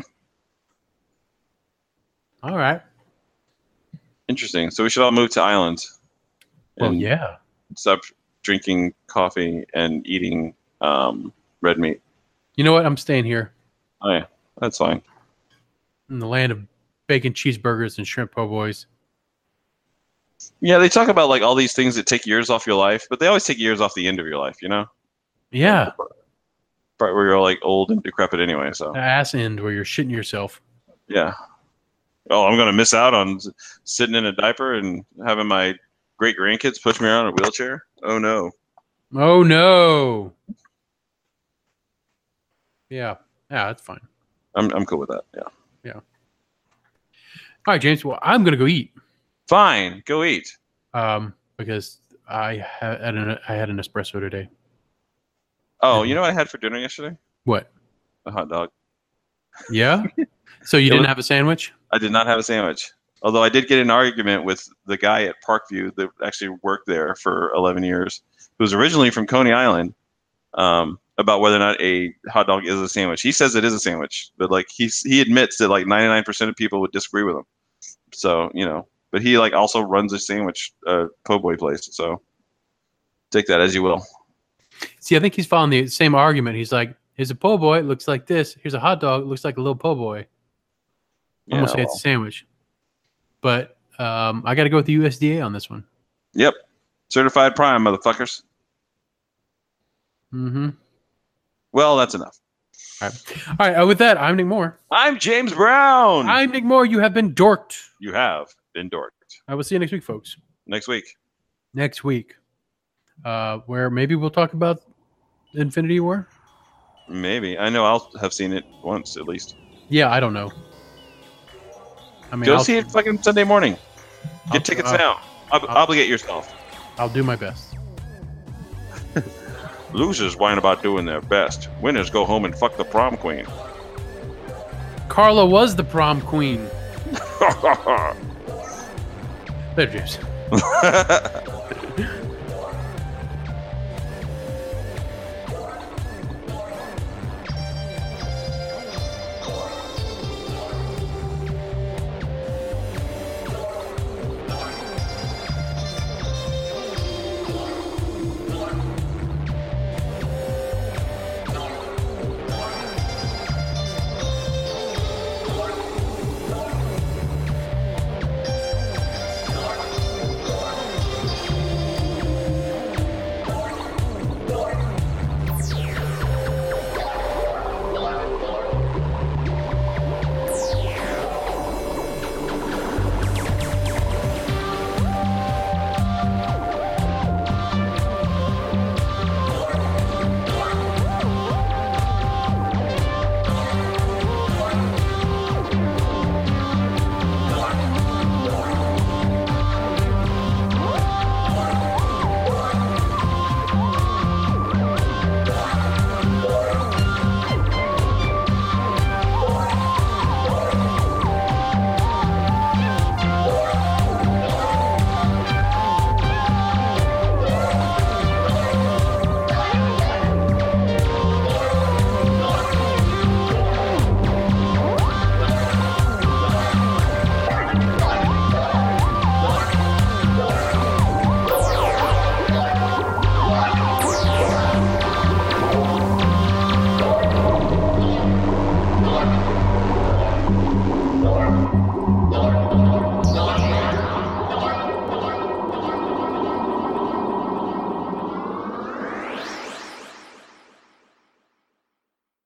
All right. Interesting. So we should all move to islands. Well, and yeah. Stop drinking coffee and eating um, red meat. You know what? I'm staying here Oh yeah, that's fine. in the land of bacon cheeseburgers and shrimp po' boys. Yeah, they talk about like all these things that take years off your life, but they always take years off the end of your life. You know. Yeah. Part where you're like old and decrepit anyway. So. The ass end where you're shitting yourself. Yeah. Oh, I'm gonna miss out on sitting in a diaper and having my great grandkids push me around in a wheelchair. Oh no. Oh no. Yeah. Yeah, that's fine. I'm I'm cool with that. Yeah. Yeah. All right, James. Well, I'm gonna go eat. Fine, go eat. Um, because I had an I had an espresso today. Oh, you know what I had for dinner yesterday? What? A hot dog. Yeah. So you It didn't was- have a sandwich? I did not have a sandwich. Although I did get in an argument with the guy at Parkview that actually worked there for eleven years, who was originally from Coney Island, um, about whether or not a hot dog is a sandwich. He says it is a sandwich, but like he's he admits that like ninety-nine percent of people would disagree with him. So, you know, but he like also runs a sandwich uh, po' boy place. So take that as you will. See, I think he's following the same argument. He's like, here's a po' boy, it looks like this. Here's a hot dog, it looks like a little po' boy. I'm Yeah, gonna say well, it's a sandwich. But um, I got to go with the U S D A on this one. Yep. Certified prime, motherfuckers. Mm-hmm. Well, that's enough. All right. All right. Uh, with that, I'm Nick Moore. I'm James Brown. I'm Nick Moore. You have been dorked. You have been dorked. I will see you next week, folks. Next week. Next week, uh, where maybe we'll talk about Infinity War. Maybe. I know I'll have seen it once at least. Yeah, I don't know. I mean, Go I'll, see it fucking Sunday morning. Get I'll- tickets I'll- now. Ob- I'll- obligate yourself. I'll do my best. Losers whine about doing their best. Winners go home and fuck the prom queen. Carla was the prom queen. There, James.